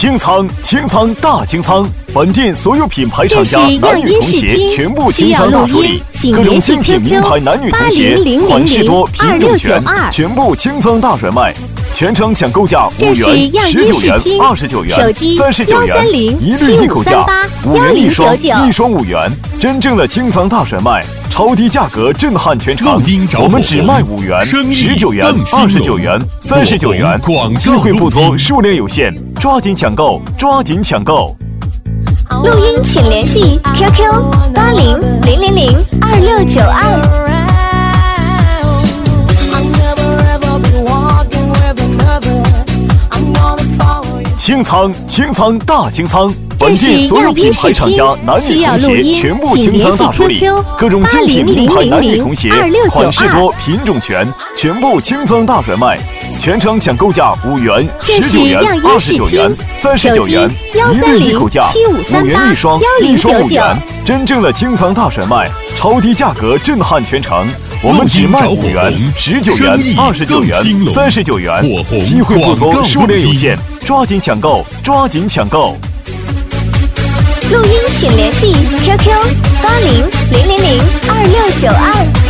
清仓，清仓大清仓！本店所有品牌厂家男女童鞋全部清仓大处理，各种精品名牌男女童鞋款式多品种全，全部清仓大甩卖，全场抢购价5元、19元、29元、39元，一律一口价，5元一双，一双5元，真正的清仓大甩卖，超低价格震撼全场。我们只卖5元、19元、29元、39元，机会不多，数量有限，抓紧抢购，抓紧抢购！ 录音请联系 QQ8000002692。 清仓，清仓大清仓！本店所有品牌厂家男女童鞋全部清仓大处理，各种精品名牌男女童鞋款式多品种全，全部清仓大甩卖，全场抢购价5元、19元、29元、39元，一律一口价，5元一双，一双5元，真正的清仓大甩卖，超低价格震撼全场。我们只卖5元、19元、29元、39元，机会不多，数量有限，抓紧抢购，抓紧抢购！ 录音请联系 QQ8000002692。